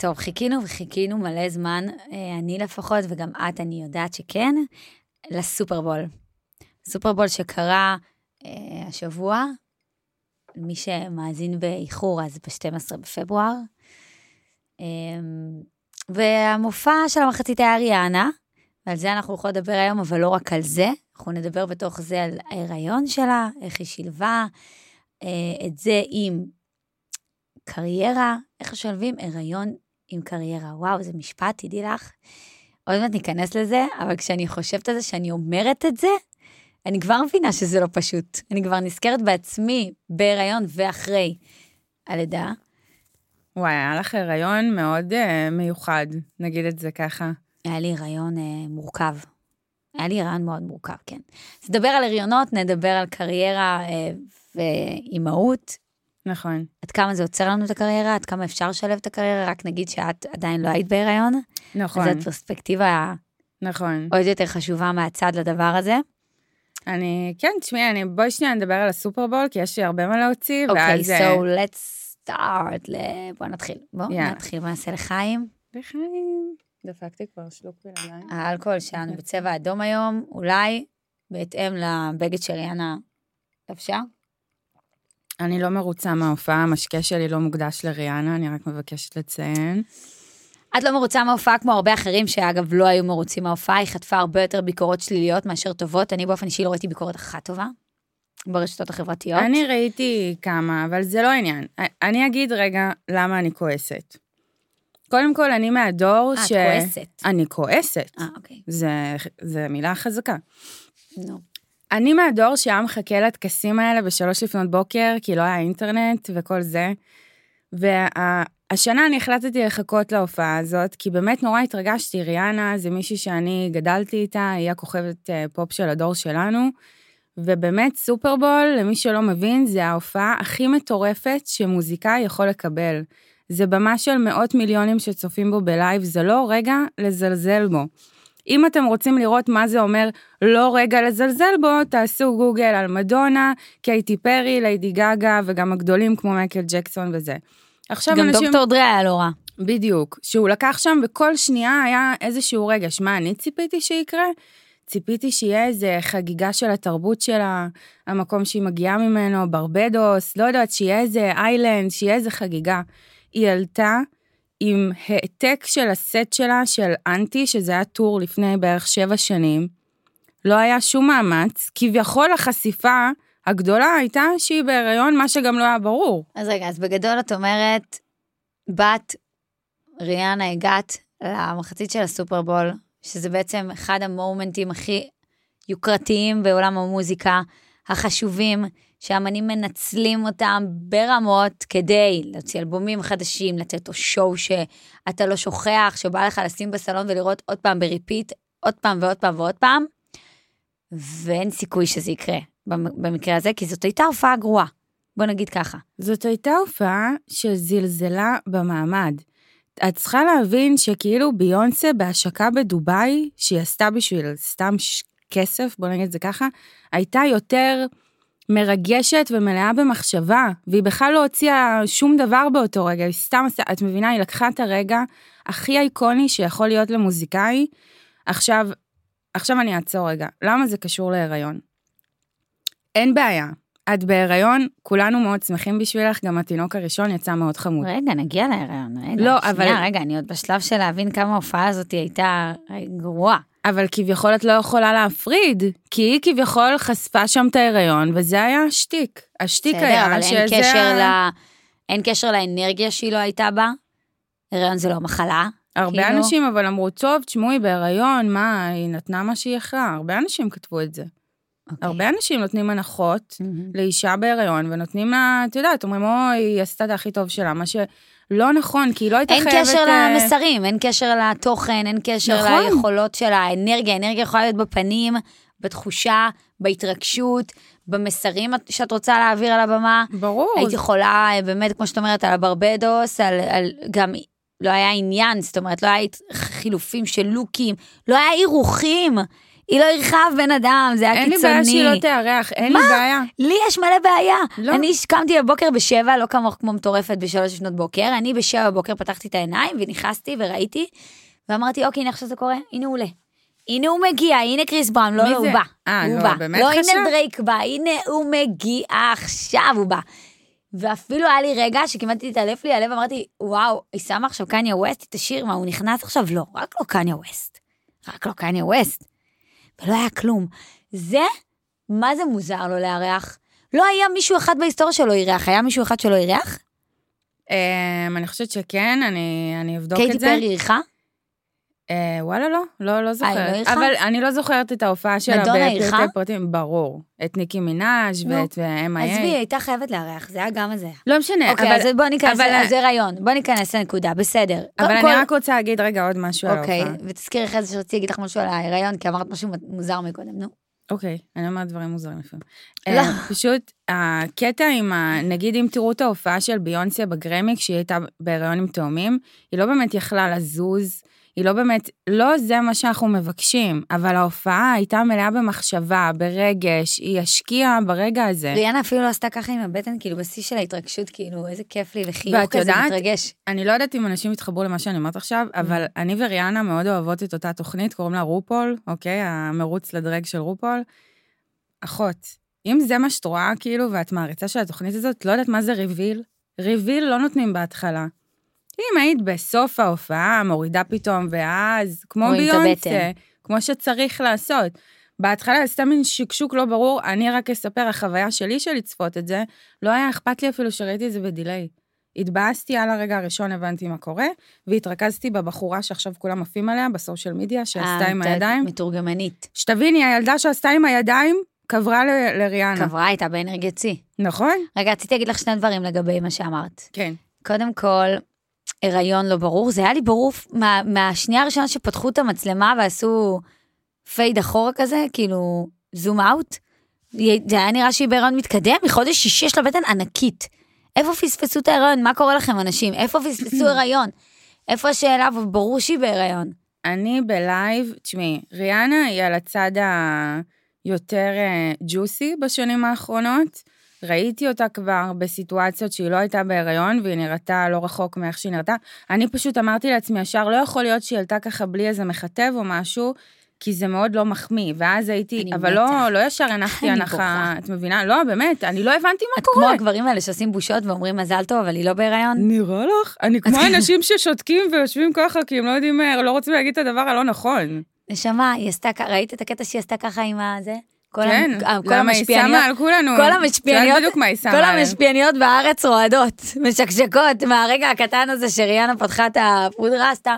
טוב, חיכינו מלא זמן, אני לפחות, וגם את, אני יודעת שכן, לסופרבול. סופרבול שקרה השבוע, מי שמאזין באיחור, אז ב-12 בפברואר, והמופע של המחצית היה ריאנה, ועל זה אנחנו יכולים לדבר היום, אבל לא רק על זה, אנחנו נדבר בתוך זה על ההיריון שלה, איך היא שילבה, את זה עם קריירה, איך שולבים הריון עם קריירה. וואו, זה משפט, תדעי לך. עוד מעט ניכנס לזה, אבל כשאני חושבת על זה, שאני אומרת את זה, אני כבר מבינה שזה לא פשוט. אני כבר נזכרת בעצמי בהיריון ואחרי הלידה. וואי, היה לך הריון מאוד מיוחד, נגיד את זה ככה. היה לי הריון מורכב. היה לי הריון מאוד מורכב, כן. אז נדבר על הריונות, נדבר על קריירה ואימהות. נכון. עד כמה זה עוצר לנו את הקריירה, עד כמה אפשר לשלב את הקריירה, רק נגיד שאת עדיין לא היית בהיריון. נכון. אז את פרספקטיבה נכון. עוד יותר חשובה מהצד לדבר הזה. כן, תשמעי, בואי שנייה נדבר על הסופרבול, כי יש לי הרבה מה להוציא, אוקיי, so let's start, בוא נתחיל. נתחיל ונעשה לחיים. לחיים. דפקתי כבר שלוק בלעדיין. האלכוהול שלנו בצבע אדום היום, אולי בהתאם לבגד שריאנה לבשה. אני לא מרוצה מההופעה, המשקה שלי לא מוקדש לריאנה, אני רק מבקשת לציין. את לא מרוצה מההופעה כמו הרבה אחרים, שאגב לא היו מרוצים מההופעה, היא חטפה הרבה יותר ביקורות שליליות מאשר טובות, אני באופן אישי לא ראיתי ביקורת אחת טובה, ברשתות החברתיות. אני ראיתי כמה, אבל זה לא עניין. אני אגיד רגע למה אני כועסת. קודם כל, אני מהדור את כועסת. אני כועסת. אוקיי. זה מילה חזקה. נו. אני מהדור שהיה מחכה לטקסים האלה ב3 לפנות בוקר, כי לא היה אינטרנט וכל זה, והשנה אני החלטתי לחכות להופעה הזאת, כי באמת נורא התרגשתי, ריאנה זה מישהי שאני גדלתי איתה, היא הכוכבת פופ של הדור שלנו, ובאמת סופרבול, למי שלא מבין, זה ההופעה הכי מטורפת שמוזיקאי יכול לקבל. זה במה של מאות מיליונים שצופים בו בלייב, זה לא רגע לזלזל בו. אם אתם רוצים לראות מה זה אומר לא רגע לזלזל בו, תעשו גוגל על מדונה, קייטי פרי, ליידי גגה, וגם הגדולים כמו מייקל ג'קסון וזה. גם אנשים... דוקטור דרי היה לא רע. בדיוק, שהוא לקח שם וכל שנייה היה איזשהו רגע, שמה אני ציפיתי שיקרה? ציפיתי שיהיה איזה חגיגה של התרבות שלה, המקום שהיא מגיעה ממנו, ברבדוס, לא יודעת, שיהיה איזה איילנד, שיהיה איזה חגיגה. היא עלתה עם העתק של הסט שלה, של אנטי, שזה היה טור לפני בערך 7 שנים, לא היה שום מאמץ, כביכול החשיפה הגדולה הייתה שהיא בהיריון, מה שגם לא היה ברור. אז רגע, אז בגדול את אומרת, בת ריאנה הגעת למחצית של הסופרבול, שזה בעצם אחד המומנטים הכי יוקרתיים בעולם המוזיקה, החשובים, שהאמנים מנצלים אותם ברמות כדי להוציא אלבומים חדשים, לתת לו שואו שאתה לא שוכח, שבא לך לשים בסלון ולראות עוד פעם בריפיט, עוד פעם ועוד פעם ועוד פעם, ואין סיכוי שזה יקרה במקרה הזה, כי זאת הייתה הופעה גרועה, בוא נגיד ככה. זאת הייתה הופעה שזלזלה במעמד. את צריכה להבין שכאילו ביונסה בהשקה בדוביי, שהיא עשתה בשביל סתם כסף, בוא נגיד את זה ככה, הייתה יותר מרגשת ומלאה במחשבה, והיא בכלל לא הוציאה שום דבר באותו רגע, היא סתם, את מבינה, היא לקחה את הרגע הכי איקוני שיכול להיות למוזיקאי. עכשיו אני אעצור רגע, למה זה קשור להיריון? אין בעיה, את בהיריון, כולנו מאוד שמחים בשבילך, גם התינוק הראשון יצא מאוד חמוד. רגע, נגיע להיריון, רגע, אני עוד בשלב של להבין כמה ההופעה הזאת הייתה גרועה. אבל כביכול את לא יכולה להפריד, כי היא כביכול חשפה שם את ההיריון, וזה היה השתיק. השתיק היה אבל שזה... אין קשר לאנרגיה שהיא לא הייתה בה? הריון זה לא מחלה? הרבה אנשים אבל אמרו, טוב, תשמעי בהיריון, מה, היא נתנה מה שהיא יכלה, הרבה אנשים כתבו את זה. הרבה אנשים נותנים הנחות לאישה בהיריון, ונותנים לה, את יודעת, אומרים, היא עשתה את הכי טוב שלה, מה שלא נכון, כי היא לא הייתה חייבת... אין קשר למסרים, אין קשר לתוכן, אין קשר ליכולות של האנרגיה, האנרגיה יכולה להיות בפנים, בתחושה, בהתרגשות, במסרים שאת רוצה להעביר על הבמה. ברור. היית יכולה, באמת, כמו שאת אומרת, על הברבדוס, גם לא היה עניין, זאת אומרת, לא היה חילופים של לוקים, לא היה אירוחים, היא לא אירחה בן אדם, זה היה קיצוני. אין לי בעיה שהיא לא תארח, אין לי בעיה. לי יש מלא בעיה. לא. אני קמתי בבוקר ב7, לא כמוך כמו מטורפת ב3 לפנות בוקר, אני ב7 בבוקר פתחתי את העיניים ונכנסתי וראיתי, ואמרתי, אוקיי, הנה עכשיו זה קורה, הנה הוא עולה. הנה הוא מגיע, הנה קריס בראון, לא, הוא בא. הוא בא. באמת לא, חשב? הנה דרייק בא, הנה הוא מגיע, עכשיו הוא בא. ואפילו היה לי רגע שכמעט התעלף לי הלב, אמרתי, וואו, היא שמה עכשיו קניה ווסט, תשאיר, מה, הוא נכנס עכשיו? לא, רק לא קניה ווסט. רק לא קניה ווסט. ולא היה כלום. זה, מה זה מוזר לו לארח? לא היה מישהו אחד בהיסטוריה שלו אירח, היה מישהו אחד שלו אירח? אני חושבת שכן, אני אבדוק את זה. קייטי פרי אירחה? וואלה, לא זוכרת. לא אירחה? אבל אני לא זוכרת את ההופעה שלה מדונה אירחה? בפרטי פרטים, ברור. את ניקי מינאז' ואת M.I.A. עזבי, היא הייתה חייבת לארח, זה היה גם הזה. לא משנה. אוקיי, אז בוא ניכנס, זה רעיון, בוא ניכנס לנקודה, בסדר. אבל אני רק רוצה להגיד רגע עוד משהו על ההופעה. אוקיי, ותזכירי אחרי זה שרציתי להגיד לך משהו על ההיריון, כי אמרת משהו מוזר מקודם, נו. אוקיי, אני אומרת דברים מוזרים לפעמים. לא. פשוט, הקטע עם, נגיד אם תראו את ההופעה של ביונסה בגרמי, כשהיא הייתה בהיריון עם תאומים, היא לא באמת יכלה לזוז, היא לא באמת, לא זה מה שאנחנו מבקשים, אבל ההופעה הייתה מלאה במחשבה, ברגש, היא השקיעה ברגע הזה. ריאנה אפילו לא עשתה ככה עם הבטן, כאילו בשיא של ההתרגשות, כאילו איזה כיף לי, וחיוך ואת כזה יודעת, מתרגש. אני לא יודעת אם אנשים יתחברו למה שאני אומרת עכשיו, אבל אני וריאנה מאוד אוהבות את אותה תוכנית, קוראים לה רופול, אוקיי? המרוץ לדרג של רופול. אחות, אם זה מה שאת רואה, כאילו, ואת מעריצה של התוכנית הזאת, לא יודעת מה זה ריביל. ריביל לא נותנים בהתחלה. אם היית בסוף ההופעה, מורידה פתאום, ואז, כמו ביונסה, כמו שצריך לעשות. בהתחלה, סתם מין שקשוק לא ברור, אני רק אספר, החוויה שלי של לצפות את זה, לא היה אכפת לי אפילו שראיתי את זה בדיליי. התבאסתי על הרגע הראשון, הבנתי מה קורה, והתרכזתי בבחורה שעכשיו כולם עפים עליה, בסושיאל מדיה, שעשתה עם הידיים. מתורגמנית. שתביני, הילדה שעשתה עם הידיים, קברה לריאנה. קברה הייתה באנרגיה צי. נכון? רגע, רציתי להגיד לך שני דברים לגבי מה שאמרת. כן. קודם כל, הריון לא ברור, זה היה לי ברור מהשנייה הראשונה שפתחו את המצלמה ועשו פייד אחורה כזה, כאילו זום אאוט, זה היה נראה שהיא בהיריון מתקדם, מחודש 6 יש לה בטן ענקית. איפה פספסו את ההיריון? מה קורה לכם אנשים? איפה פספסו הריון? איפה השאלה? ברור שהיא בהיריון. אני בלייב, תשמעי, ריאנה היא על הצד היותר ג'וסי בשנים האחרונות, ראיתי אותה כבר בסיטואציות שהיא לא הייתה בהיריון, והיא נראתה לא רחוק מאיך שהיא נראתה. אני פשוט אמרתי לעצמי, ישר לא יכול להיות שהיא עלתה ככה בלי איזה מחטב או משהו, כי זה מאוד לא מחמיא, ואז הייתי, אבל לא ישר הנחתי הנחה, את מבינה? לא, באמת, אני לא הבנתי מה קורה. את כמו הגברים האלה שעושים בושות ואומרים מזל טוב, אבל היא לא בהיריון? נראה לך? אני כמו אנשים ששותקים ויושבים ככה, כי הם לא יודעים, לא רוצים להגיד את הדבר הלא נכון. נשמה, היא עשתה, ראית את הקטע שהיא עשתה ככה עם הזה? כן, למה היא שמה על כולנו? כל המשפיעניות בארץ רועדות, משקשקות, מהרגע הקטן הזה שריאנה פתחה את הפודרה, עשתה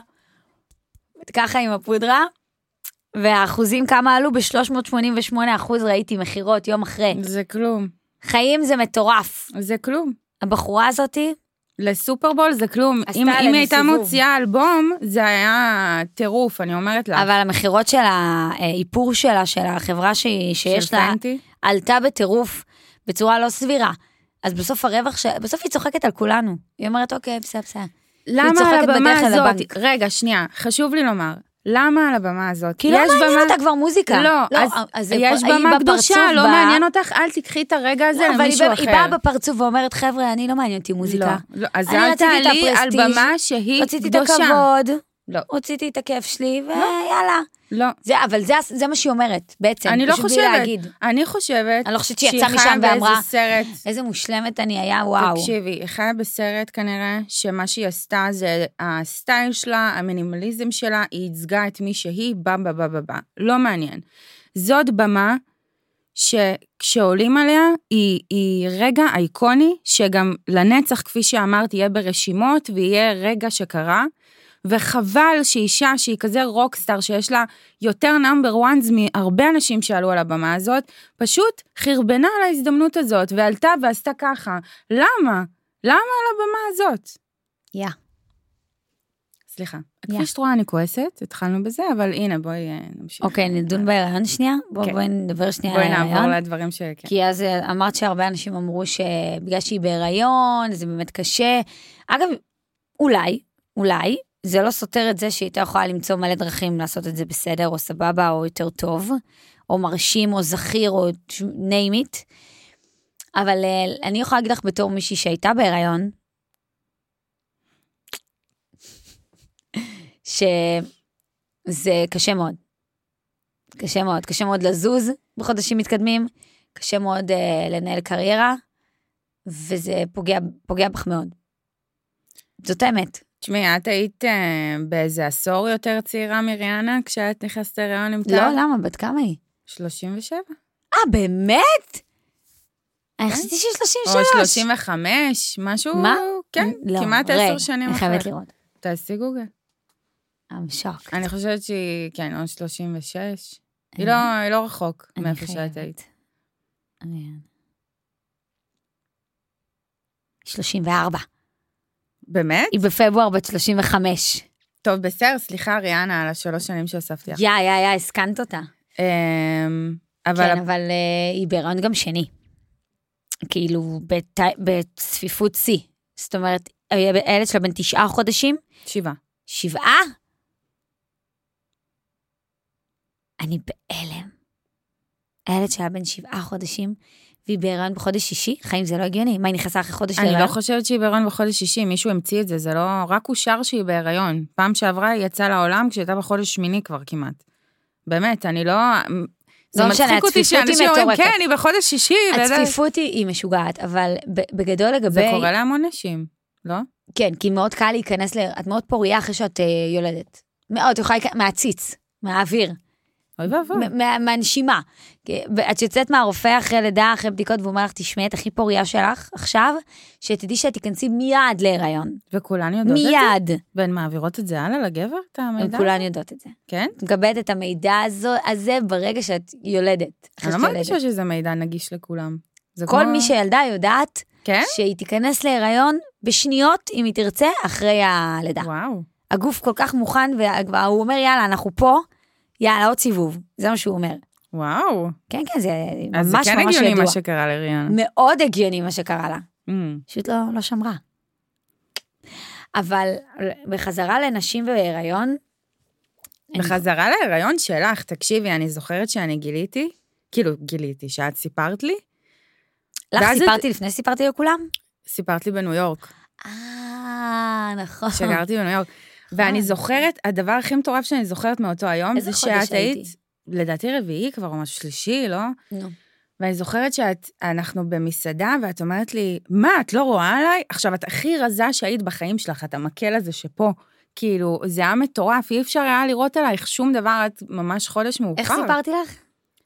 ככה עם הפודרה, והאחוזים כמה עלו? ב-388% ראיתי מחירות יום אחרי. זה כלום. חיים זה מטורף. זה כלום. הבחורה הזאתי, לסופרבול זה כלום. אם היא הייתה מוציאה אלבום, זה היה טירוף, אני אומרת לך. אבל המחירות של האיפור שלה, של החברה שיש לה, עלתה בטירוף, בצורה לא סבירה. אז בסוף הרווח, בסוף היא צוחקת על כולנו. היא אומרת, אוקיי, בסדר. למה על הבמה הזאת? רגע, שנייה, חשוב לי לומר. למה על הבמה הזאת? כי לא מעניין אותה כבר מוזיקה. לא, אז יש במה קדושה, לא מעניין אותך, אל תקחי את הרגע הזה למישהו אחר. היא באה בפרצוף ואומרת, חבר'ה, אני לא מעניין אותי מוזיקה. לא, אז אל תעלי על במה שהיא קדושה. רציתי את הכבוד, רציתי את הכיף שלי, ויאללה. לא. אבל זה מה שהיא אומרת, בעצם. אני לא חושבת. אני חושבת לא חושבת שהיא יצאה משם ואמרה, איזה מושלמת אני היה, וואו. תקשיבי, היא חיה בסרט כנראה, שמה שהיא עשתה זה הסטייל שלה, המינימליזם שלה, היא ייצגה את מי שהיא, בא. לא מעניין. זאת במה שכשעולים עליה, היא רגע אייקוני, שגם לנצח, כפי שאמרת, יהיה ברשימות, ויהיה רגע שקרה, וחבל שאישה שהיא כזה רוקסטאר, שיש לה יותר נאמבר וואנס מהרבה אנשים שעלו על הבמה הזאת, פשוט חרבנה על ההזדמנות הזאת, ועלתה ועשתה ככה. למה? למה על הבמה הזאת? סליחה. כפי שאת רואה אני כועסת, התחלנו בזה, אבל הנה בואי נמשיך. אוקיי, נדון בהיריון שנייה? בואי נדבר שנייה על ההיריון. בואי נעבור לדברים שכן. כי אז אמרת שהרבה אנשים אמרו שבגלל שהיא בהיריון, זה באמת קשה. אגב, אולי, זה לא סותר את זה שהיא הייתה יכולה למצוא מלא דרכים לעשות את זה בסדר, או סבבה, או יותר טוב, או מרשים, או זכיר, או name it. אבל אני יכולה להגיד לך בתור מישהי שהייתה בהיריון, שזה קשה מאוד. קשה מאוד. קשה מאוד לזוז בחודשים מתקדמים, קשה מאוד לנהל קריירה, וזה פוגע בך מאוד. זאת האמת. תשמעי, את היית באיזה עשור יותר צעירה מריאנה, כשאת נכנסת להיריון עם טל? לא, למה? בת כמה היא? 37. באמת? אני חשבתי שהיא 33. או 35, משהו... מה? כן, לא, כמעט 10 שנים אני אחרי. חייבת לראות. תעשי גוגל. I'm shocked. אני חושבת שהיא, כן, עוד 36. היא לא רחוק מאיפה שאת היית. 34. באמת? היא בפברואר בת 35. טוב, בסדר, סליחה, ריאנה, על 3 שנים שהוספתי לך. הסכנת אותה. אבל... כן, אבל היא בהיריון גם שני. כאילו, בצפיפות C. זאת אומרת, הילד שלה בין 9 חודשים. 7. 7? אני בהלם. הילד שלה בין 7 חודשים, והיא בהיריון בחודש שישי, חיים זה לא הגיוני, מה היא נכנסה אחרי חודש להיריון? אני לא חושבת שהיא בהיריון בחודש שישי, מישהו המציא את זה, זה לא, רק אושר שהיא בהיריון. פעם שעברה היא יצאה לעולם כשהייתה בחודש שמיני כבר כמעט. באמת, אני לא... זה מצחיק אותי שאנשים אומרים, כן, היא בחודש שישי. הצפיפות היא משוגעת, אבל בגדול לגבי... זה קורה להמון נשים, לא? כן, כי מאוד קל להיכנס, את מאוד פוריה אחרי שאת יולדת. מאוד, את יכולה מהציץ, מהאוויר. אוי ואבוי. מהנשימה. את יוצאת מהרופא אחרי לידה, אחרי בדיקות, והוא אומר לך, תשמעי את הכי פוריה שלך עכשיו, שתדעי שאת תיכנסי מיד להיריון. וכולן יודעות את זה? מיד. והן מעבירות את זה הלאה לגבר, את המידע? הן כולן יודעות את זה. כן? את מקבלת את המידע הזה ברגע שאת יולדת. אני לא מרגישה שזה מידע נגיש לכולם. כל מי שילדה יודעת, שהיא תיכנס להיריון בשניות, אם היא תרצה, אחרי הלידה. וואו. הגוף כל כך מוכן, והוא אומר, יאללה, אנחנו פה, יאללה, עוד סיבוב. זה מה שהוא אומר. וואו. כן, זה ממש אז זה כן הגיוני מה שקרה לריאנה. מאוד הגיוני מה שקרה לה. פשוט לא שמרה. אבל בחזרה לנשים בהיריון... בחזרה להיריון שלך, תקשיבי, אני זוכרת שאני גיליתי, שאת סיפרת לי. לך סיפרתי לפני סיפרתי לכולם? סיפרת לי בניו יורק. נכון. שגרתי בניו יורק. ואני זוכרת, הדבר הכי מטורף שאני זוכרת מאותו היום, זה שאת היית, לדעתי רביעי כבר, או משהו שלישי, לא? נו. ואני זוכרת שאנחנו במסעדה, ואת אומרת לי, מה, את לא רואה עליי? עכשיו, את הכי רזה שהיית בחיים שלך, את המקל הזה שפה, כאילו, זה היה מטורף, אי אפשר היה לראות עלייך שום דבר, את ממש חודש מאוחר. איך סיפרתי לך?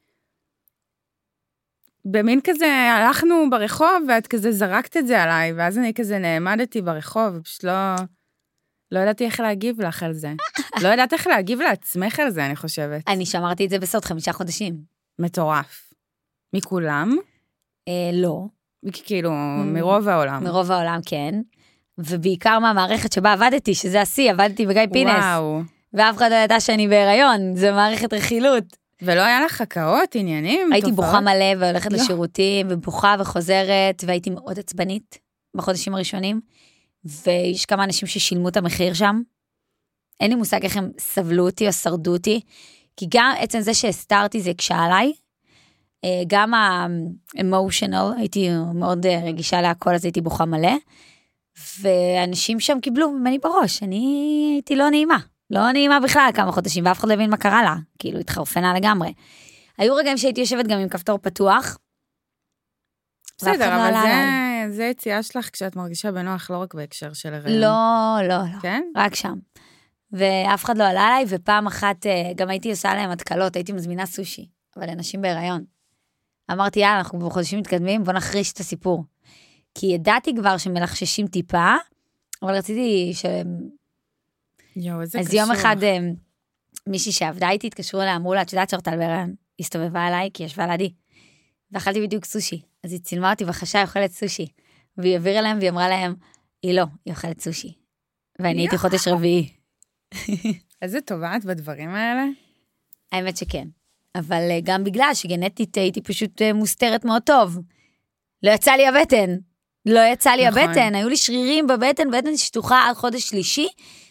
במין כזה, הלכנו ברחוב, ואת כזה זרקת את זה עליי, ואז אני כזה נעמדתי ברחוב, ופשוט לא ידעתי איך להגיב לך על זה. לא ידעת איך להגיב לעצמך על זה, אני חושבת. אני שמרתי את זה בסוד 5 חודשים. מטורף. מכולם? לא. כאילו, מרוב העולם. מרוב העולם, כן. ובעיקר מהמערכת שבה עבדתי, שזה השיא, עבדתי בגיא פינס. וואו. ואף אחד לא ידע שאני בהיריון, זה מערכת רכילות. ולא היה לך חכאות, עניינים? הייתי בוכה מלא והולכת לשירותים, ובוכה וחוזרת, והייתי מאוד עצבנית בחודשים הראשונים. ויש כמה אנשים ששילמו את המחיר שם. אין לי מושג איך הם סבלו אותי או שרדו אותי, כי גם עצם זה שהסתרתי זה הקשה עליי, גם ה-emotional, הייתי מאוד רגישה להכל, אז הייתי בוכה מלא, ואנשים שם קיבלו ממני בראש, אני הייתי לא נעימה, לא נעימה בכלל כמה חודשים, ואף אחד לא הבין מה קרה לה, כאילו התחרפנה לגמרי. היו רגעים שהייתי יושבת גם עם כפתור פתוח, בסדר, אבל זה יציאה שלך כשאת מרגישה בנוח, לא רק בהקשר של הריון. לא. כן? רק שם. ואף אחד לא עלה עליי, ופעם אחת גם הייתי עושה להם התקלות, הייתי מזמינה סושי, אבל אנשים בהיריון. אמרתי, יאללה, אנחנו בחודשים מתקדמים, בוא נחריש את הסיפור. כי ידעתי כבר שמלחששים טיפה, אבל רציתי ש... יואו, איזה אז קשור. יום אחד מישהי שעבדה איתי, התקשרו אליה, אמרו לה, את יודעת שאורטל בהיריון, הסתובבה עליי, כי ישבה לידי. ואכלתי בדיוק סושי. אז היא צילמה אותי בחשה, היא אוכלת סושי. והיא העבירה להם, והיא אמרה להם, היא לא, היא אוכלת סושי. ואני הייתי חודש רביעי. איזה טובה את בדברים האלה? האמת שכן. אבל גם בגלל שגנטית הייתי פשוט מוסתרת מאוד טוב. לא יצא לי הבטן. היו לי שרירים בבטן, בטן שטוחה עד חודש שלישי,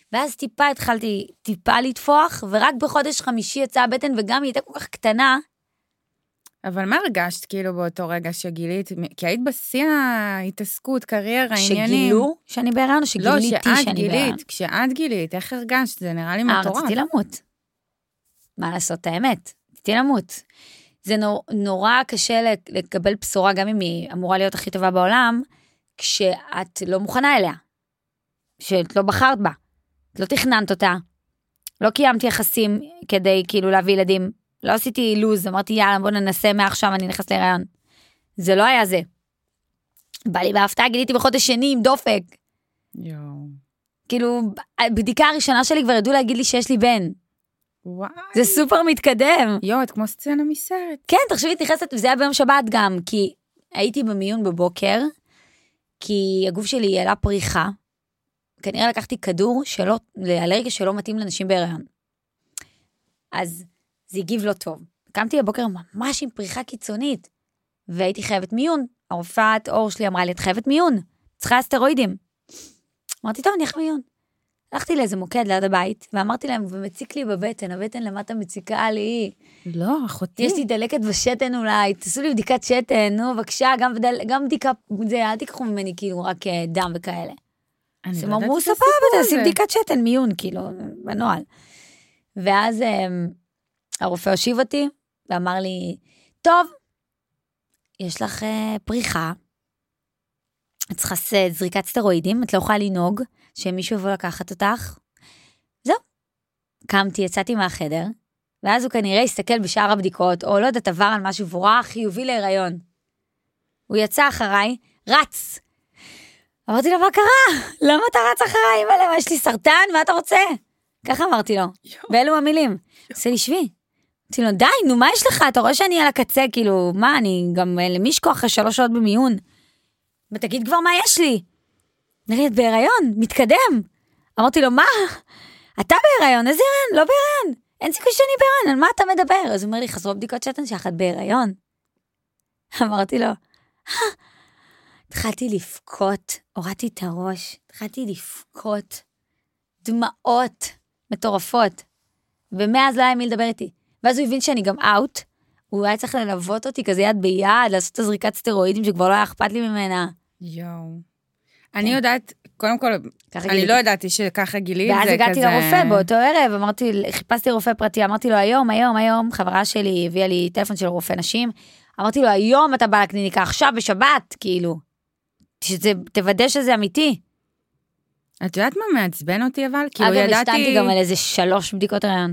ואז טיפה התחלתי טיפה לתפוח, ורק בחודש חמישי יצאה הבטן, וגם היא הייתה כל כך קטנה. אבל מה הרגשת כאילו באותו רגע שגילית? כי היית בשיא ההתעסקות, קריירה, עניינים. שגילו שאני בהיריון, או שגיליתי שאני בהיריון? כשאת גילית, איך הרגשת? זה נראה לי מטורף. רציתי למות. מה לעשות, האמת? רציתי למות. זה נורא קשה לקבל בשורה, גם אם היא אמורה להיות הכי טובה בעולם, כשאת לא מוכנה אליה. שאת לא בחרת בה. את לא תכננת אותה. לא קיימתי יחסים כדי כאילו להביא ילדים. לא עשיתי לוז, אמרתי יאללה בוא ננסה מעכשיו אני נכנס להיריון. זה לא היה זה. בא לי בהפתעה, גיליתי בחודש שני עם דופק. כאילו, בדיקה הראשונה שלי כבר ידעו להגיד לי שיש לי בן. וואי. זה סופר מתקדם. את כמו סצנה מסרט. כן, תחשבי, נכנסת, וזה היה ביום שבת גם, כי הייתי במיון בבוקר, כי הגוף שלי העלה פריחה, כנראה לקחתי כדור לאלרגיה שלא מתאים לנשים בהיריון. אז זה הגיב לא טוב. קמתי בבוקר ממש עם פריחה קיצונית, והייתי חייבת מיון. הרופאת אור שלי אמרה לי, את חייבת מיון, צריכה סטרואידים. אמרתי, טוב, אני הולך מיון. הלכתי לאיזה מוקד ליד הבית, ואמרתי להם, ומציק לי בבטן, הבטן למטה מציקה לי. לא, אחותי. יש לי דלקת בשתן אולי, תעשו לי בדיקת שתן, נו, בבקשה, גם בדיקה, זה, אל תיקחו ממני כאילו רק דם וכאלה. אז הם אמרו, סבבה, תעשי בדיקת שתן, מיון, כאילו, בנועל. ואז הרופא הושיב אותי, ואמר לי, טוב, יש לך פריחה, את צריכה זריקת סטרואידים, את לא יכולה לנהוג, שמישהו יבוא לקחת אותך. זהו. קמתי, יצאתי מהחדר, ואז הוא כנראה הסתכל בשאר הבדיקות, או לא יודעת, עבר על משהו וראה חיובי להיריון. הוא יצא אחריי, רץ. אמרתי לו, מה קרה? למה אתה רץ אחריי? מה יש לי סרטן? מה אתה רוצה? ככה אמרתי לו, באלו המילים. עושה לי שבי. אמרתי לו, די, נו, מה יש לך? אתה רואה שאני על הקצה, כאילו, מה, אני גם למישכו אחרי 3 שעות במיון. ותגיד כבר מה יש לי. נראה, את בהיריון, מתקדם. אמרתי לו, מה? אתה בהיריון? איזה הריון? לא בהיריון. אין סיכוי שאני בהיריון, על מה אתה מדבר? אז הוא אומר לי, חזרו בדיקות שתן שלך, את בהיריון. אמרתי לו, התחלתי לבכות, הורדתי את הראש, התחלתי לבכות, דמעות מטורפות, ומאז לא היה מי לדבר איתי. ואז הוא הבין שאני גם אאוט, הוא היה צריך ללוות אותי כזה יד ביד, לעשות את הזריקת סטרואידים שכבר לא היה אכפת לי ממנה. אני יודעת, קודם כל, אני לא ידעתי שככה גילי, ואז הגעתי לרופא באותו ערב, חיפשתי רופא פרטי, אמרתי לו, היום, חברה שלי הביאה לי טלפון של רופא נשים, אמרתי לו, היום אתה בא לקליניקה, עכשיו בשבת, כאילו, תוודא שזה אמיתי. את יודעת מה מעצבן אותי אבל? אגב, השתנתי גם על איזה 3 בדיקות הריון.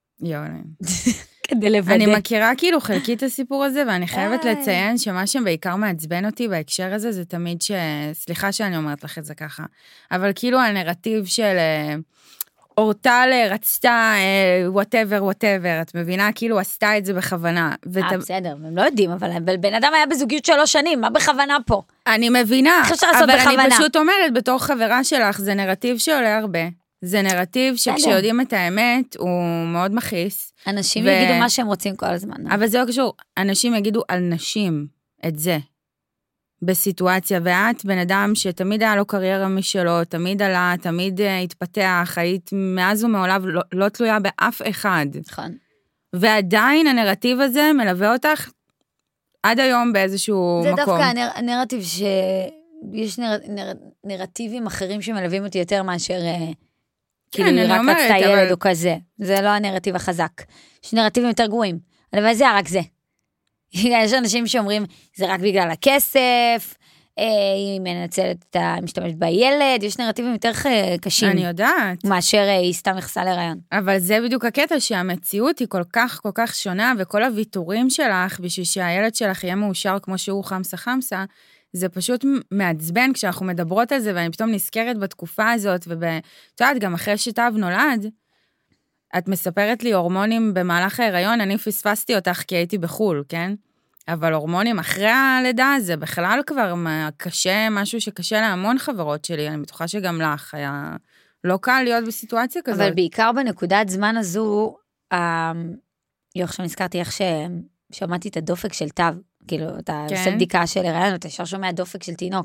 כדי לוודא. אני מכירה כאילו חלקית את הסיפור הזה, ואני חייבת לציין שמה שבעיקר מעצבן אותי בהקשר הזה, זה תמיד סליחה שאני אומרת לך את זה ככה, אבל כאילו הנרטיב של אורטל רצתה whatever, את מבינה? כאילו עשתה את זה בכוונה. בסדר, הם לא יודעים, אבל בן אדם היה בזוגיות 3 שנים, מה בכוונה פה? אני מבינה, אבל אני פשוט אומרת, בתור חברה שלך, זה נרטיב שעולה הרבה. זה נרטיב שכשיודעים את האמת, הוא מאוד מכעיס. אנשים יגידו מה שהם רוצים כל הזמן. אבל זה לא קשור, אנשים יגידו על נשים את זה, בסיטואציה, ואת בן אדם שתמיד היה לו קריירה משלו, תמיד עלה, תמיד התפתח, היית מאז ומעולם לא תלויה באף אחד. נכון. ועדיין הנרטיב הזה מלווה אותך עד היום באיזשהו מקום. זה דווקא הנרטיב שיש נרטיבים אחרים שמלווים אותי יותר מאשר כאילו היא רק רצתה ילד או כזה. זה לא הנרטיב החזק. יש נרטיבים יותר גרועים. אבל זה רק זה. יש אנשים שאומרים, זה רק בגלל הכסף, היא מנצלת, משתמשת בילד, יש נרטיבים יותר קשים. אני יודעת. מאשר היא סתם נכנסה להיריון. אבל זה בדיוק הקטע שהמציאות היא כל כך שונה, וכל הוויתורים שלך, בשביל שהילד שלך יהיה מאושר כמו שהוא חמסה, זה פשוט מעצבן כשאנחנו מדברות על זה, ואני פתאום נזכרת בתקופה הזאת, ואת יודעת, גם אחרי שטב נולד, את מספרת לי הורמונים במהלך ההיריון, אני פספסתי אותך כי הייתי בחול, כן? אבל הורמונים אחרי הלידה זה בכלל כבר קשה, משהו שקשה להמון חברות שלי, אני בטוחה שגם לך היה לא קל להיות בסיטואציה כזאת. אבל בעיקר בנקודת זמן הזו, עכשיו נזכרתי איך ששמעתי את הדופק של תו, כאילו, אתה עושה בדיקה של הריון, אתה ישר שומע דופק של תינוק.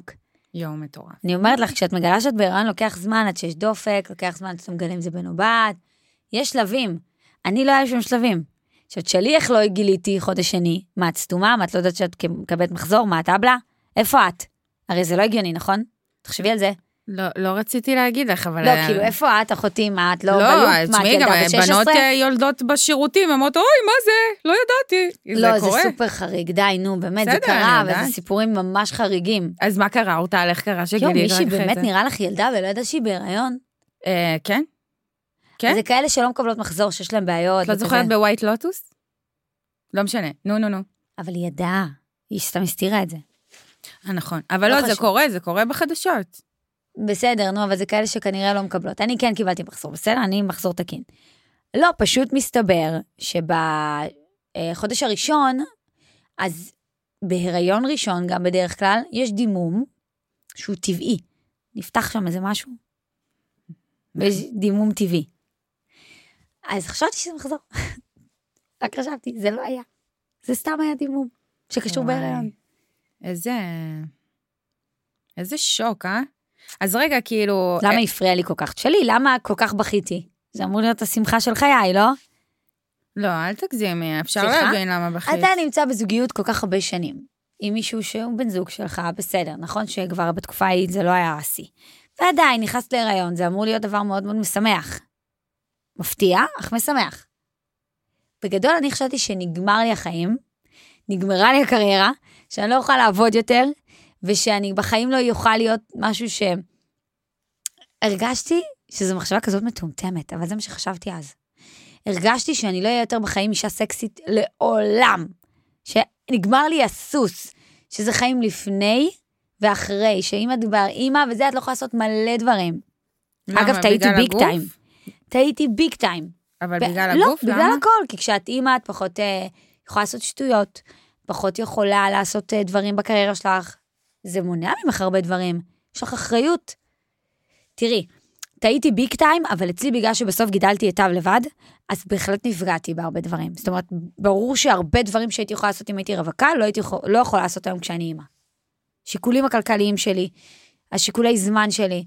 יום מטורף. אני אומרת לך, כשאת מגלה שאת בהיריון, לוקח זמן עד שיש דופק, לוקח זמן עד שאתה מגלה אם זה בן או בת. יש שלבים. אני לא היה שום שלבים. שאת שלי איך לא גיליתי חודש שני, מה את סתומה, מה את לא יודעת שאת מקבלת מחזור, מה את אבלה? איפה את? הרי זה לא הגיוני, נכון? תחשבי על זה. לא רציתי להגיד לך, אבל... לא, כאילו, איפה את, אחותי, מה את לא בלופ? לא, תשמעי, גם בנות יולדות בשירותים, אמרות, אוי, מה זה? לא ידעתי. לא, זה סופר חריג, די, נו, באמת, זה קרה, וזה סיפורים ממש חריגים. אז מה קרה? אותה, איך קרה שגילי? מישהי באמת נראה לך ילדה ולא ידעה שהיא בהיריון? כן. כן? זה כאלה שלא מקבלות מחזור, שיש להם בעיות. את לא זוכרת בווייט לוטוס? לא משנה, נו. אבל היא ידעה, היא סתם הסתירה את זה. נכון, אבל לא, זה קורה בחדשות. בסדר, נו, אבל זה כאלה שכנראה לא מקבלות. אני כן קיבלתי מחזור, בסדר? אני מחזור תקין. לא, פשוט מסתבר שבחודש הראשון, אז בהיריון ראשון, גם בדרך כלל, יש דימום שהוא טבעי. נפתח שם איזה משהו. ויש דימום טבעי. אז חשבתי שזה מחזור. רק חשבתי, זה לא היה. זה סתם היה דימום שקשור בהיריון. איזה שוק, אה? אז רגע, כאילו... למה הפריע לי כל כך? שלי, למה כל כך בכיתי? זה אמור להיות השמחה של חיי, לא? לא, אל תגזימי, אפשר להבין למה בכית. אתה נמצא בזוגיות כל כך הרבה שנים, עם מישהו שהוא בן זוג שלך, בסדר, נכון שכבר בתקופה ההיא זה לא היה עשי. ועדיין, נכנסת להיריון, זה אמור להיות דבר מאוד מאוד משמח. מפתיע, אך משמח. בגדול אני חשבתי שנגמר לי החיים, נגמרה לי הקריירה, שאני לא אוכל לעבוד יותר, ושאני בחיים לא יוכל להיות משהו הרגשתי שזו מחשבה כזאת מטומטמת, אבל זה מה שחשבתי אז. הרגשתי שאני לא אהיה יותר בחיים אישה סקסית לעולם, שנגמר לי הסוס, שזה חיים לפני ואחרי, שאמא דבר אמא, וזה את לא יכולה לעשות מלא דברים. למה? אגב, טעיתי ביג טיים. טעיתי ביג טיים. אבל בגלל הגוף? לא, בגלל הכל, כי כשאת אמא, את פחות יכולה לעשות שטויות, פחות יכולה לעשות דברים בקריירה שלך. זה מונע ממך הרבה דברים. יש לך אחריות. תראי, טעיתי ביג טיים, אבל אצלי בגלל שבסוף גידלתי את אב לבד, אז בהחלט נפגעתי בהרבה דברים. זאת אומרת, ברור שהרבה דברים שהייתי יכולה לעשות אם הייתי רווקה, לא יכולה לעשות היום כשאני אמא. שיקולים הכלכליים שלי, השיקולי זמן שלי.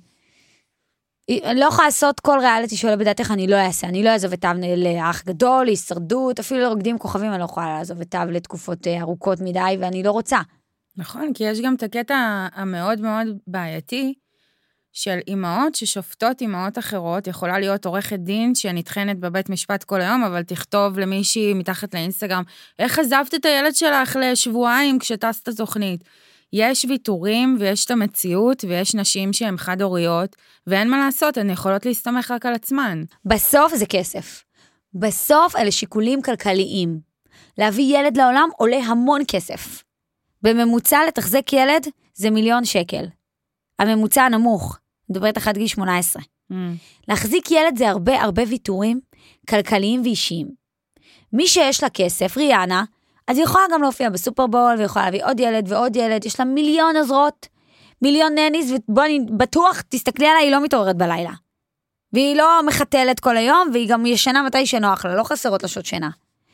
אני לא יכולה לעשות כל ריאליטי שעולה בדעתך, אני לא אעשה. אני לא אעזוב את אב לאח גדול, להישרדות, אפילו לרקדים כוכבים, אני לא יכולה לעזוב את אב לתקופות ארוכות מדי, ואני לא רוצה. נכון, כי יש גם את הקטע המאוד מאוד בעייתי, של אימהות ששופטות אימהות אחרות, יכולה להיות עורכת דין שנתחנת בבית משפט כל היום, אבל תכתוב למישהי מתחת לאינסטגרם, איך עזבת את הילד שלך לשבועיים כשטסת תוכנית? יש ויתורים ויש את המציאות, ויש נשים שהן חד-הוריות, ואין מה לעשות, הן יכולות להסתמך רק על עצמן. בסוף זה כסף. בסוף אלה שיקולים כלכליים. להביא ילד לעולם עולה המון כסף. בממוצע לתחזק ילד זה 1,000,000 שקל. הממוצע הנמוך, מדברת עד גיל 18. להחזיק ילד זה הרבה ויתורים כלכליים ואישיים. מי שיש לה כסף, ריאנה, אז היא יכולה גם להופיע בסופרבול, ויכולה להביא עוד ילד ועוד ילד, יש לה 1,000,000 עוזרות, 1,000,000 נניס, ובואי בטוח, תסתכלי עליי, היא לא מתעוררת בלילה. והיא לא מחתלת כל היום, והיא גם ישנה מתי שנוח לה, לא חסרות לשעות שינה.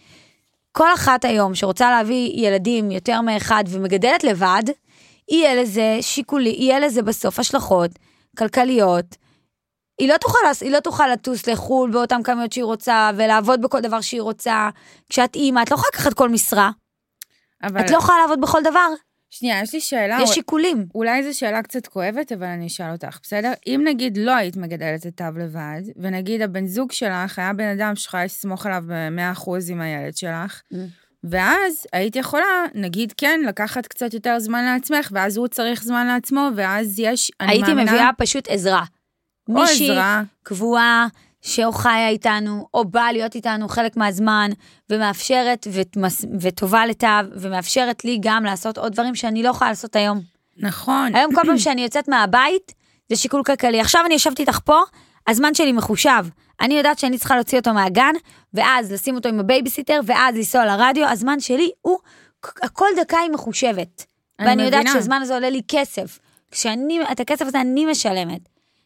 כל אחת היום שרוצה להביא ילדים יותר מאחד ומגדלת לבד, יהיה לזה שיקולי, יהיה לזה בסוף השלכות כלכליות. היא לא תוכל לטוס לחול באותם כמויות שהיא רוצה, ולעבוד בכל דבר שהיא רוצה. כשאת אימא, את לא יכולה לקחת כל משרה. את לא יכולה לעבוד בכל דבר. שנייה, יש לי שאלה. יש שיקולים. אולי זו שאלה קצת כואבת, אבל אני אשאל אותך, בסדר? אם נגיד לא היית מגדלת את אב לבד, ונגיד הבן זוג שלך היה בן אדם שלך לסמוך עליו ב100% עם הילד שלך, ואז היית יכולה, נגיד כן, לקחת קצת יותר זמן לעצמך, ואז הוא צריך זמן לעצמו, ואז יש, הייתי מביאה פשוט עזרה. מישהי קבועה, שאו חיה איתנו, או באה להיות איתנו חלק מהזמן, ומאפשרת וטובה לטב, ומאפשרת לי גם לעשות עוד דברים שאני לא יכולה לעשות היום. נכון. היום כל פעם שאני יוצאת מהבית, זה שיקול כלכלי. עכשיו אני ישבתי איתך פה, הזמן שלי מחושב. אני יודעת שאני צריכה להוציא אותו מהגן, ואז לשים אותו עם הבייביסיטר, ואז לנסוע לרדיו. הזמן שלי הוא, הכל דקה היא מחושבת. ואני יודעת שהזמן הזה עולה לי כסף. את הכסף הזה אני משלמת.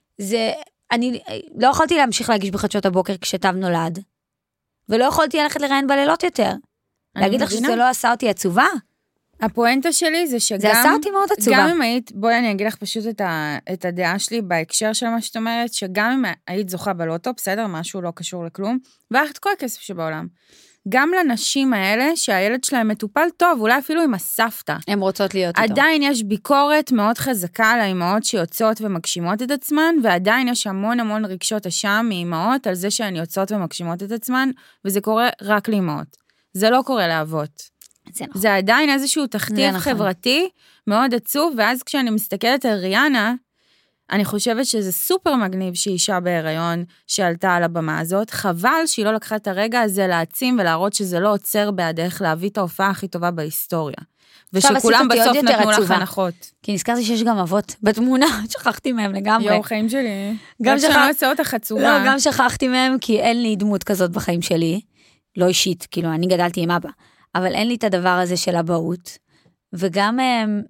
אני לא יכולתי להמשיך להגיש בחדשות הבוקר כשתב נולד, ולא יכולתי ללכת לראיין בלילות יותר. להגיד לך שזה לא עשה אותי עצובה? הפואנטה שלי זה שגם... זה עשה אותי מאוד עצובה. גם אם היית, בואי אני אגיד לך פשוט את הדעה שלי בהקשר של מה שאת אומרת, שגם אם היית זוכה בלוטו, בסדר, משהו לא קשור לכלום, והיה את כל הכסף שבעולם. גם לנשים האלה, שהילד שלהם מטופל טוב, אולי אפילו עם הסבתא. הן רוצות להיות איתו. עדיין יש ביקורת מאוד חזקה על האימהות שיוצאות ומגשימות את עצמן, ועדיין יש המון המון רגשות אשם מאימהות על זה שהן יוצאות ומגשימות את עצמן, וזה קורה רק לאימהות. זה לא קורה לאבות. זה נכון. זה עדיין איזשהו תכתיב חברתי מאוד עצוב, ואז כשאני מסתכלת על ריאנה, אני חושבת שזה סופר מגניב שהיא אישה בהיריון שעלתה על הבמה הזאת, חבל שהיא לא לקחה את הרגע הזה להעצים ולהראות שזה לא עוצר בעדך להביא את ההופעה הכי טובה בהיסטוריה. ושכולם בסוף נתנו לך הנחות. כי נזכרתי שיש גם אבות בתמונה, שכחתי מהם לגמרי. יואו, חיים שלי. גם שאני עושה אותך עצובה. לא, גם שכחתי מהם, כי אין לי דמות כזאת בחיים שלי, לא אישית, כאילו אני גדלתי עם אבא, אבל אין לי את הדבר הזה של הבאות, וגם הם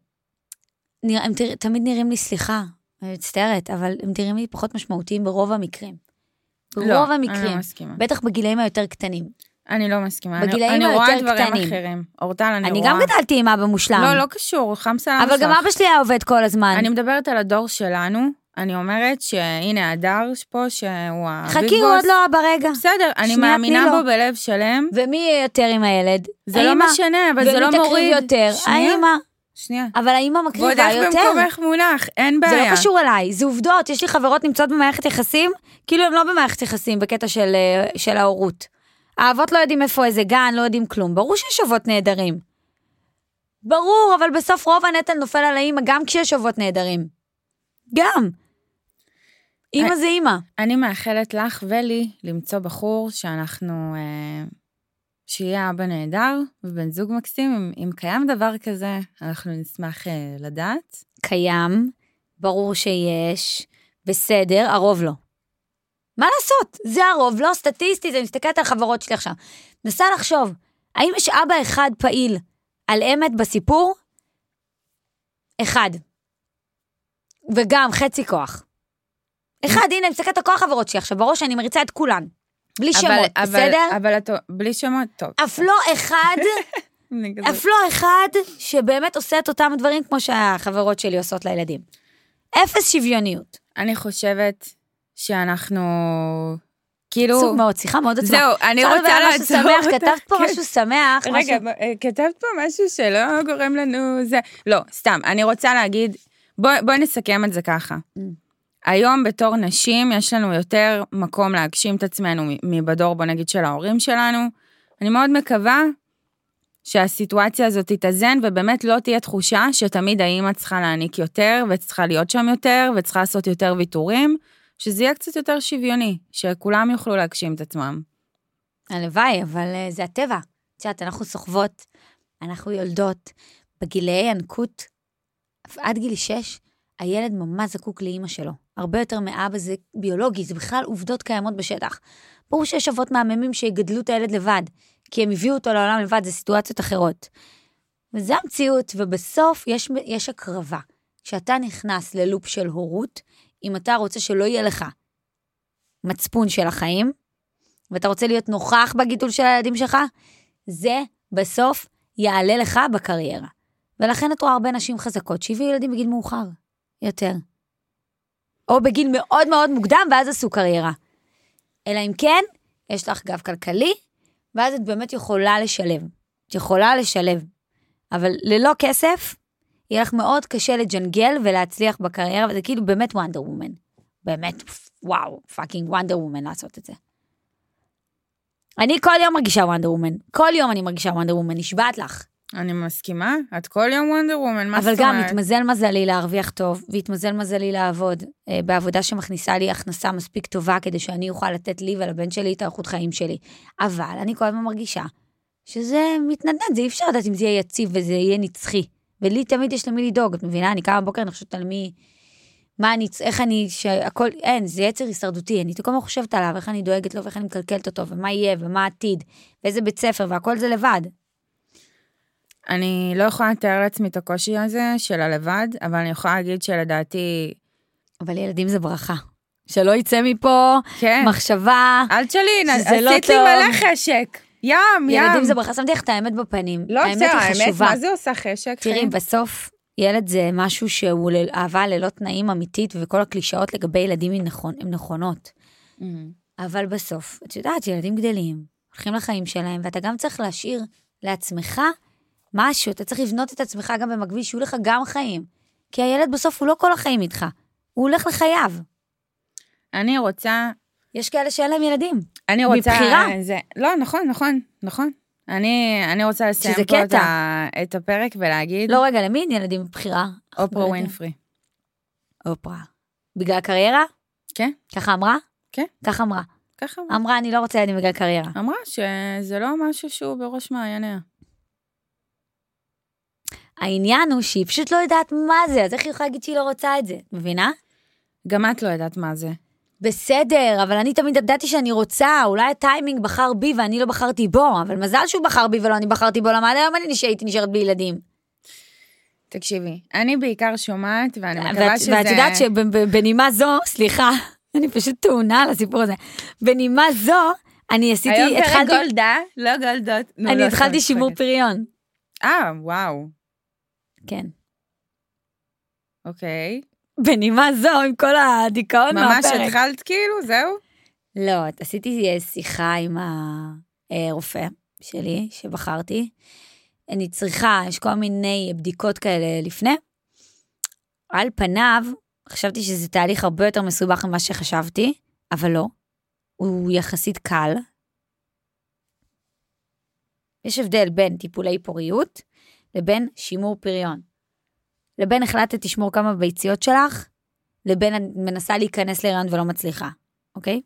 תמיד נראים לי, סליחה, אני מצטערת, אבל הם נראים לי פחות משמעותיים ברוב המקרים. ברוב המקרים. אני לא מסכימה. בטח בגילאים היותר קטנים. אני לא מסכימה. בגילאים אני רואה היותר דברים קטנים. אחרים. אורטל, אני אני רואה. גם גדלתי עם אבא מושלם. לא, לא קשור, חמסה למסך. אבל גם אבא שלי היה עובד כל הזמן. אני מדברת על הדור שלנו, אני אומרת שהנה הדר פה, שהוא הביג בוס. חכי, הוא עוד לא ברגע. בסדר, אני מאמינה בו בלב שלם. ומי יהיה יותר עם הילד? זה לא משנה, אבל זה לא מוריד. ומי תקריב יותר? האמא. שנייה. אבל האמא מקריבה יותר. ועוד איך במקומך מונח, אין בעיה. זה לא קשור אליי, זה עובדות. יש לי חברות נמצאות במערכת יחסים, כאילו הם לא במערכת יחסים, בקטע של ההורות. האבות לא יודעים איפה איזה גן, לא יודעים כלום. ברור שיש אבות נהדרים. ברור, אבל בסוף רוב הנטל נופל על האמא, גם כשיש אבות נהדרים. גם. אמא זה אמא. אני מאחלת לך ולי למצוא בחור שאנחנו... שיהיה אבא נהדר ובן זוג מקסים, אם קיים דבר כזה, אנחנו נשמח לדעת. קיים, ברור שיש, בסדר, הרוב לא. מה לעשות? זה הרוב, לא סטטיסטי, זה מסתכלת על חברות שלי עכשיו. נסה לחשוב, האם יש אבא אחד פעיל על אמת בסיפור? אחד. וגם חצי כוח. אחד, הנה, מסתכלת על כל החברות שלי עכשיו, בראש שאני מריצה את כולן. בלי שמות, בסדר? אבל בלי שמות, טוב. אף לא אחד שבאמת עושה את אותם דברים כמו שהחברות שלי עושות לילדים. אפס שוויוניות. אני חושבת שאנחנו, כאילו... סוג מאוד, שיחה מאוד עצמה. זהו, אני רוצה לעצור אותה. כתבת פה משהו שמח. רגע, כתבת פה משהו שלא גורם לנו זה. לא, סתם, אני רוצה להגיד, בואי נסכם את זה ככה. היום בתור נשים יש לנו יותר מקום להגשים את עצמנו מבדור, בוא נגיד, של ההורים שלנו. אני מאוד מקווה שהסיטואציה הזאת תתאזן, ובאמת לא תהיה תחושה שתמיד האמא צריכה להעניק יותר, וצריכה להיות שם יותר, וצריכה לעשות יותר ויתורים, שזה יהיה קצת יותר שוויוני, שכולם יוכלו להגשים את עצמם. הלוואי, אבל זה הטבע. תשעת, אנחנו סוחבות, אנחנו יולדות, בגילי ינקות, עד גיל 6, הילד ממש זקוק לאמא שלו. הרבה יותר מאבא, זה ביולוגי, זה בכלל עובדות קיימות בשטח. ברור שיש אבות מהממים שיגדלו את הילד לבד, כי הם הביאו אותו לעולם לבד, זה סיטואציות אחרות. וזה המציאות, ובסוף יש הקרבה. כשאתה נכנס ללופ של הורות, אם אתה רוצה שלא יהיה לך מצפון של החיים, ואתה רוצה להיות נוכח בגידול של הילדים שלך, זה בסוף יעלה לך בקריירה. ולכן את רואה הרבה נשים חזקות, שהביאו ילדים בגיל מאוחר, יותר. או בגיל מאוד מאוד מוקדם, ואז עשו קריירה. אלא אם כן, יש לך גב כלכלי, ואז את באמת יכולה לשלב. את יכולה לשלב. אבל ללא כסף, יהיה לך מאוד קשה לג'נגל ולהצליח בקריירה, וזה כאילו באמת וונדר וומן. באמת, וואו, פאקינג וונדר וומן לעשות את זה. אני כל יום מרגישה וונדר וומן. כל יום אני מרגישה וונדר וומן, נשבעת לך. אני מסכימה, את כל יום וונדר וומן, מה זאת אומרת? אבל גם התמזל מזלי להרוויח טוב, והתמזל מזלי לעבוד, בעבודה שמכניסה לי הכנסה מספיק טובה, כדי שאני אוכל לתת לי ולבן שלי את האיכות חיים שלי. אבל אני כל הזמן מרגישה שזה מתנדנד, זה אי אפשר לדעת אם זה יהיה יציב וזה יהיה נצחי. ולי תמיד יש למי לדאוג, את מבינה? אני קמה בבוקר, אני חושבת על מי, מה אני, איך אני, שהכל, אין, זה יצר הישרדותי, אני כל הזמן חושבת עליו, איך אני דואגת לו, ואיך אני מקלקלת אותו, ומה יהיה, ומה העתיד, ואיזה בית ספר, והכל זה לבד. אני לא יכולה לתאר לעצמי את הקושי הזה של הלבד, אבל אני יכולה להגיד שלדעתי... אבל ילדים זה ברכה. שלא יצא מפה כן. מחשבה אל תשאלין, שזה לא עשית לי טוב. מלא חשק. ילדים זה ברכה, שמתי לך את האמת בפנים. לא, האמת היא חשובה. מה זה עושה חשק? תראי, בסוף, ילד זה משהו שהוא אהבה ללא תנאים אמיתית, וכל הקלישאות לגבי ילדים הן נכונות. אבל בסוף, את יודעת, ילדים גדלים, הולכים לחיים שלהם, ואתה גם צריך להשאיר לעצמך משהו, אתה צריך לבנות את עצמך גם במקביל, שיהיו לך גם חיים. כי הילד בסוף הוא לא כל החיים איתך, הוא הולך לחייו. אני רוצה... יש כאלה שאין להם ילדים. אני רוצה... מבחירה. לא, נכון. אני רוצה לסיים פה את הפרק ולהגיד... לא, רגע, למי אין ילדים מבחירה? אופרה ווינפרי. אופרה. בגלל קריירה? כן. ככה אמרה? כן. ככה אמרה. ככה אמרה, אני לא רוצה ילדים בגלל קריירה. אמרה שזה לא משהו שהוא בראש מעייניה. העניין הוא שהיא פשוט לא יודעת מה זה, אז איך היא יכולה להגיד שהיא לא רוצה את זה? מבינה? גם את לא יודעת מה זה. בסדר, אבל אני תמיד ידעתי שאני רוצה, אולי הטיימינג בחר בי ואני לא בחרתי בו, אבל מזל שהוא בחר בי ולא אני בחרתי בו, למה עד היום אני הייתי נשארת בלי ילדים. תקשיבי, אני בעיקר שומעת, ואני מקווה שזה... ואת יודעת שבנימה זו, סליחה, אני פשוט טעונה על הסיפור הזה, בנימה זו, אני עשיתי... היום פרק גולדה, לא גולדות. אני התחלתי שימור פריון. וואו. כן. אוקיי. בנימה זו, עם כל הדיכאון מהפרק. ממש התחלת כאילו, זהו? לא, עשיתי שיחה עם הרופא שלי, שבחרתי. אני צריכה, יש כל מיני בדיקות כאלה לפני. על פניו, חשבתי שזה תהליך הרבה יותר מסובך ממה שחשבתי, אבל לא. הוא יחסית קל. יש הבדל בין טיפולי פוריות, לבין שימור פריון. לבין החלטת תשמור כמה ביציות שלך, לבין מנסה להיכנס להיריון ולא מצליחה. אוקיי?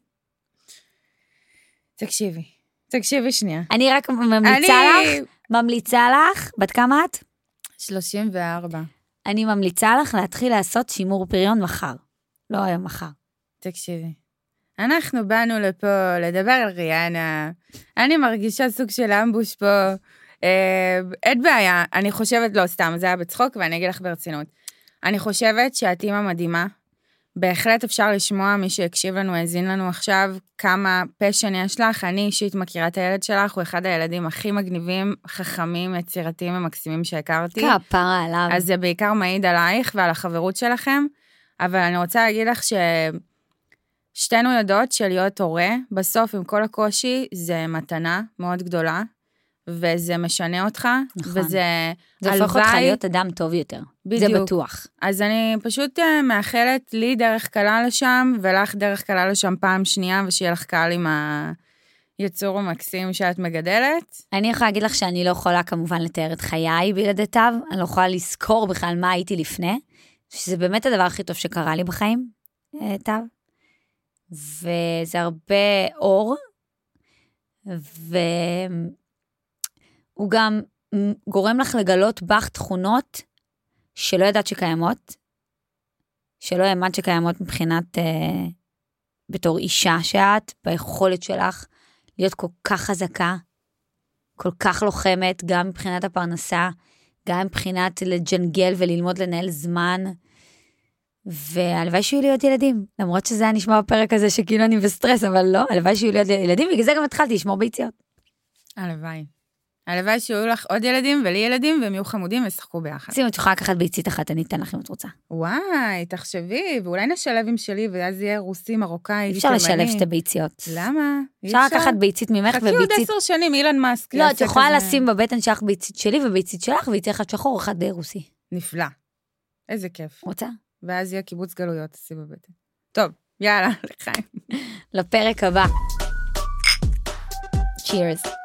תקשיבי שנייה. אני רק ממליצה לך, בת כמה את? 34. אני ממליצה לך להתחיל לעשות שימור פריון מחר. לא היום, מחר. תקשיבי. אנחנו באנו לפה לדבר על ריאנה. אני מרגישה סוג של אמבוש פה. אין בעיה, אני חושבת, לא סתם, זה היה בצחוק, ואני אגיד לך ברצינות. אני חושבת שאת אימא מדהימה, בהחלט אפשר לשמוע מי שהקשיב לנו, האזין לנו עכשיו, כמה פשן יש לך, אני אישית מכירה את הילד שלך, הוא אחד הילדים הכי מגניבים, חכמים, יצירתיים ומקסימים שהכרתי. כפרה עליו. אז זה בעיקר מעיד עלייך ועל החברות שלכם, אבל אני רוצה להגיד לך ששתינו יודעות שלהיות הורה, בסוף עם כל הקושי, זה מתנה מאוד גדולה, וזה משנה אותך, נכון. וזה... זה הופך אותך להיות אדם טוב יותר. בדיוק. זה בטוח. אז אני פשוט מאחלת לי דרך קלה לשם, ולך דרך קלה לשם פעם שנייה, ושיהיה לך קל עם היצור המקסים שאת מגדלת. אני יכולה להגיד לך שאני לא יכולה כמובן לתאר את חיי בלעדיו, אני לא יכולה לזכור בכלל מה הייתי לפני, שזה באמת הדבר הכי טוב שקרה לי בחיים, תו. וזה הרבה אור, הוא גם גורם לך לגלות בך תכונות שלא ידעת שקיימות, שלא האמנת שקיימות מבחינת בתור אישה שאת, ביכולת שלך להיות כל כך חזקה, כל כך לוחמת, גם מבחינת הפרנסה, גם מבחינת לג'נגל וללמוד לנהל זמן, והלוואי שיהיו לי עוד ילדים, למרות שזה היה נשמע בפרק הזה שכאילו אני בסטרס, אבל לא, הלוואי שיהיו לי עוד ילדים, בגלל זה גם התחלתי לשמור ביציות. הלוואי שיהיו לך עוד ילדים ולי ילדים, והם יהיו חמודים וישחקו ביחד. שים, את יכולה לקחת ביצית אחת, אני אתן לך אם את רוצה. וואי, תחשבי, ואולי נשלב עם שלי, ואז יהיה רוסי, מרוקאי, אפשר לשלב שתי ביציות. למה? אפשר לקחת ביצית ממך וביצית... חכי עוד 10 שנים, אילן מאסק. לא, את יכולה לשים בבטן שלך ביצית שלי וביצית שלך, ויצא אחד שחור, אחד רוסי. נפלא. איזה כיף. רוצה? ואז יהיה קיבוץ גלויות, תשים בבטן. טוב, יאללה, לחיים. לפרק הבא. Cheers.